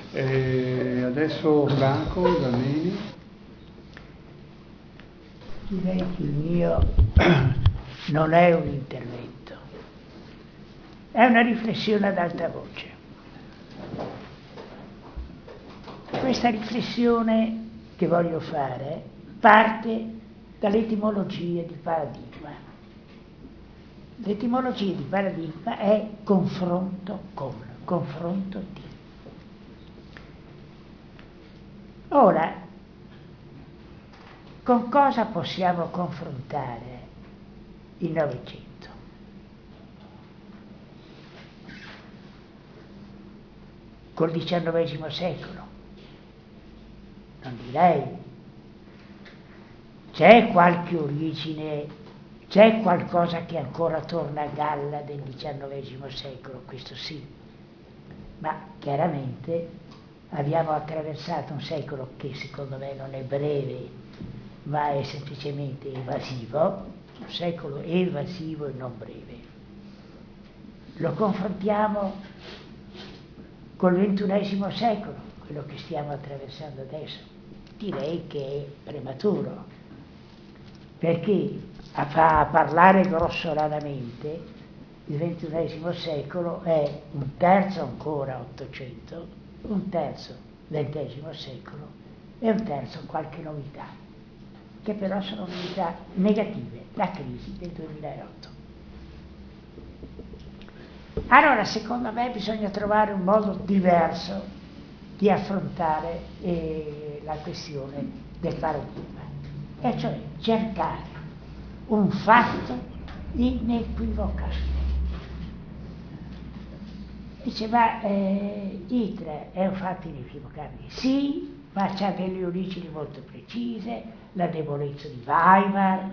Adesso Franco Giannini. Direi che il mio non è un intervento, è una riflessione ad alta voce. Questa riflessione che voglio fare parte dall'etimologia di paradigma. L'etimologia di paradigma è confronto con, confronto di. Ora, con cosa possiamo confrontare il Novecento? Col XIX secolo? Non direi. C'è qualche origine, c'è qualcosa che ancora torna a galla del XIX secolo, questo sì, ma chiaramente abbiamo attraversato un secolo che secondo me non è breve, ma è semplicemente evasivo, un secolo evasivo e non breve. Lo confrontiamo col XXI secolo, quello che stiamo attraversando adesso. Direi che è prematuro, perché a parlare grossolanamente il XXI secolo è un terzo ancora Ottocento, un terzo XX secolo e un terzo qualche novità, che però sono novità negative, la crisi del 2008. Allora, secondo me bisogna trovare un modo diverso di affrontare la questione del paradigma, e cioè cercare un fatto inequivocabile. Dice, ma Hitler è un fatto inequivocabile? Sì, ma ha delle origini molto precise, la debolezza di Weimar,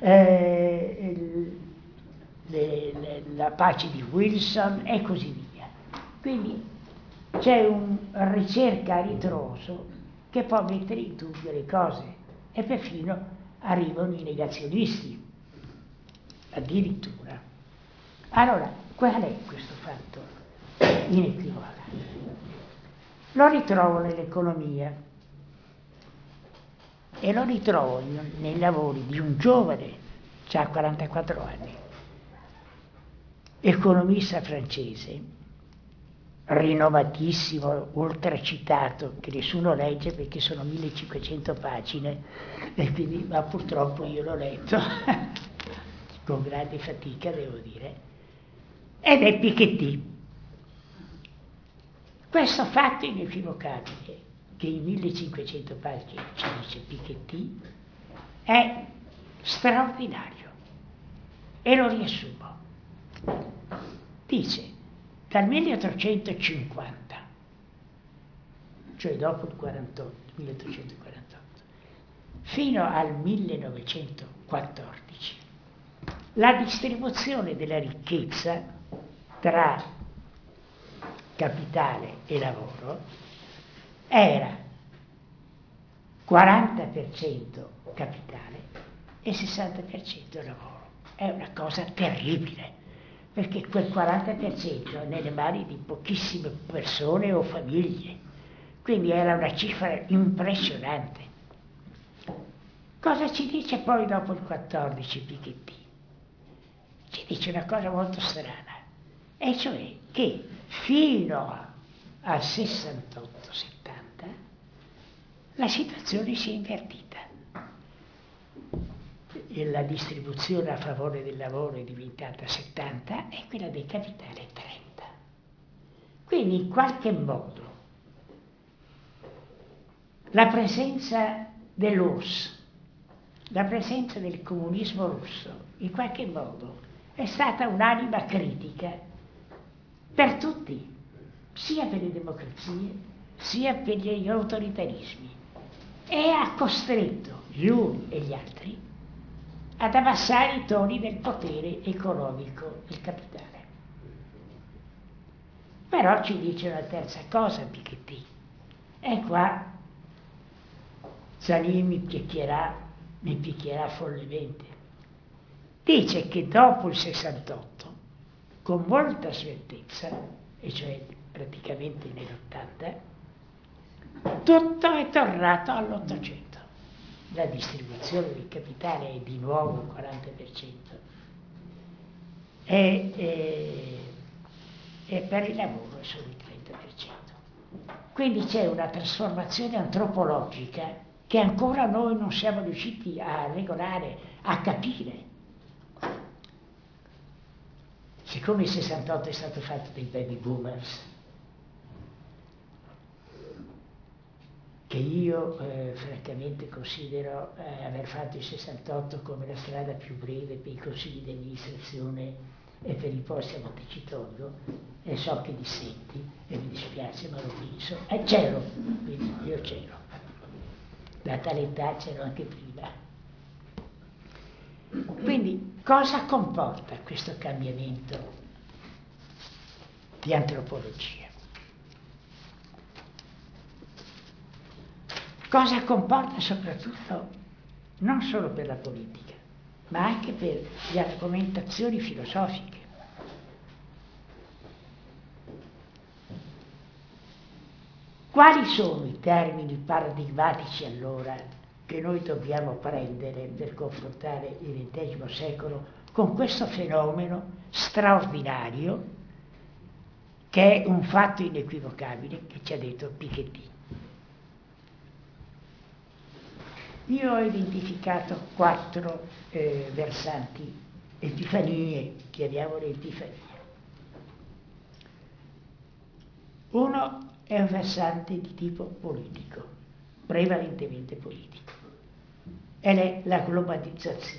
la pace di Wilson e così via. Quindi c'è una ricerca a ritroso che può mettere in dubbio le cose e perfino arrivano i negazionisti, addirittura. Allora, qual è questo fatto inequivocabile? Lo ritrovo nell'economia e lo ritrovo nei lavori di un giovane, ha 44 anni, economista francese, rinnovatissimo, ultracitato, che nessuno legge perché sono 1500 pagine, e quindi, ma purtroppo io l'ho letto, con grande fatica devo dire, ed è Piketty. Questo fatto inequivocabile, che in 1500 pagine ci dice Piketty, è straordinario, e lo riassumo. Dice, dal 1850, cioè dopo il 1848, fino al 1914, la distribuzione della ricchezza tra capitale e lavoro era 40% capitale e 60% lavoro. È una cosa terribile, perché quel 40% è nelle mani di pochissime persone o famiglie, quindi era una cifra impressionante. Cosa ci dice poi dopo il 14 Piketty? Ci dice una cosa molto strana, e cioè che fino al 68-70 la situazione si è invertita. La distribuzione a favore del lavoro è diventata 70 e quella del capitale 30. Quindi in qualche modo la presenza dell'URSS, la presenza del comunismo russo, in qualche modo è stata un'anima critica per tutti, sia per le democrazie, sia per gli autoritarismi, e ha costretto gli uni e gli altri ad abbassare i toni del potere economico del capitale. Però ci dice una terza cosa Piketty, e qua Zanin mi picchierà follemente. Dice che dopo il 68, con molta sveltezza, e cioè praticamente nell'80, tutto è tornato all'800. La distribuzione del capitale è di nuovo il 40% e per il lavoro è solo il 30%. Quindi c'è una trasformazione antropologica che ancora noi non siamo riusciti a regolare, a capire. Siccome il 68 è stato fatto dai baby boomers, che io francamente considero aver fatto il 68 come la strada più breve per i consigli di amministrazione e per i posti a Montecitorio, e so che dissenti e mi dispiace ma lo penso, e c'ero, quindi io c'ero, da tale età c'ero anche prima. Quindi cosa comporta questo cambiamento di antropologia? Cosa comporta soprattutto non solo per la politica, ma anche per le argomentazioni filosofiche. Quali sono i termini paradigmatici allora che noi dobbiamo prendere per confrontare il XX secolo con questo fenomeno straordinario che è un fatto inequivocabile che ci ha detto Piketty? Io ho identificato 4 versanti, epifanie, chiamiamole epifanie. Uno è un versante di tipo politico, prevalentemente politico, ed è la globalizzazione.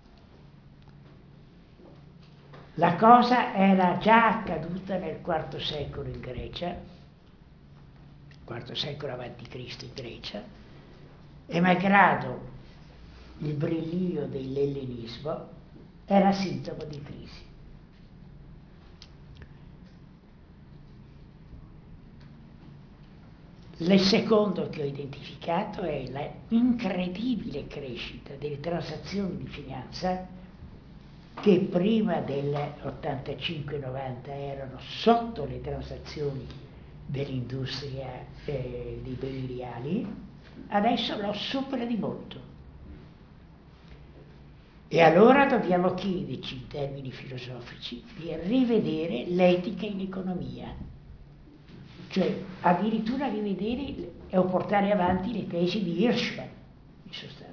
La cosa era già accaduta nel IV secolo in Grecia, IV secolo avanti Cristo in Grecia, e malgrado il brillio dell'ellenismo era sintomo di crisi. Il secondo che ho identificato è la incredibile crescita delle transazioni di finanza che prima del 85-90 erano sotto le transazioni dell'industria dei beni reali, adesso lo supera di molto. E allora dobbiamo chiederci in termini filosofici di rivedere l'etica in economia, cioè addirittura rivedere o portare avanti le tesi di Hirschman, in sostanza.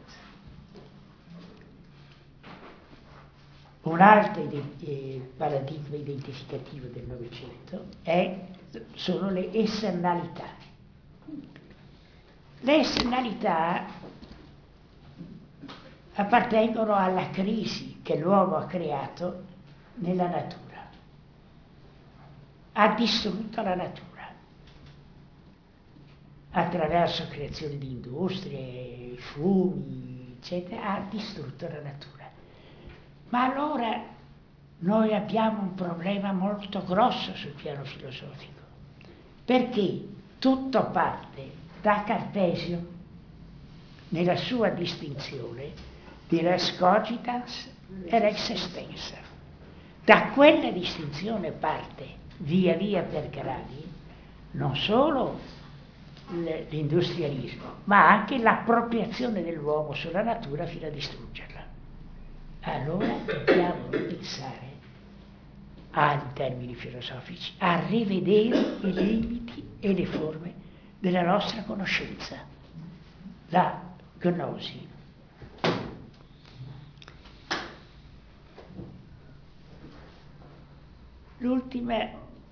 Un altro paradigma identificativo del Novecento sono le esternalità. Le esternalità appartengono alla crisi che l'uomo ha creato nella natura. Ha distrutto la natura attraverso creazione di industrie, fumi, eccetera, ha distrutto la natura. Ma allora noi abbiamo un problema molto grosso sul piano filosofico, perché tutto parte da Cartesio nella sua distinzione di res cogitans e res extensa. Da quella distinzione parte via via per gradi non solo l'industrialismo, ma anche l'appropriazione dell'uomo sulla natura fino a distruggerla. Allora dobbiamo pensare, in termini filosofici, a rivedere i limiti e le forme della nostra conoscenza, la gnosi. L'ultima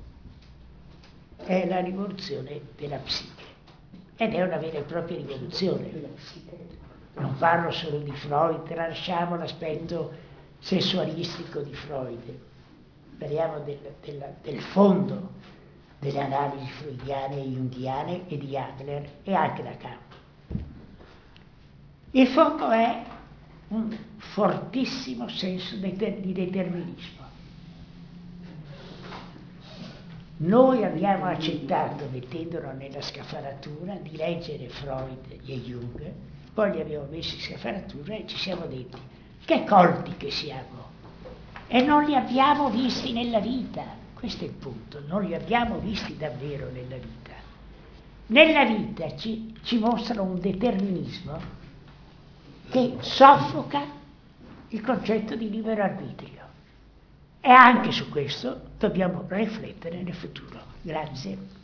è la rivoluzione della psiche, ed è una vera e propria rivoluzione. Non parlo solo di Freud, tralasciamo l'aspetto sessualistico di Freud, parliamo del fondo delle analisi freudiane e jungiane e di Adler e anche da Lacan. Il fondo è un fortissimo senso di determinismo. Noi abbiamo accettato, mettendolo nella scafaratura, di leggere Freud e Jung, poi li abbiamo messi in scafaratura e ci siamo detti che colti che siamo, e non li abbiamo visti nella vita. Questo è il punto, non li abbiamo visti davvero nella vita. nella vita ci mostrano un determinismo che soffoca il concetto di libero arbitrio. E anche su questo dobbiamo riflettere nel futuro. Grazie.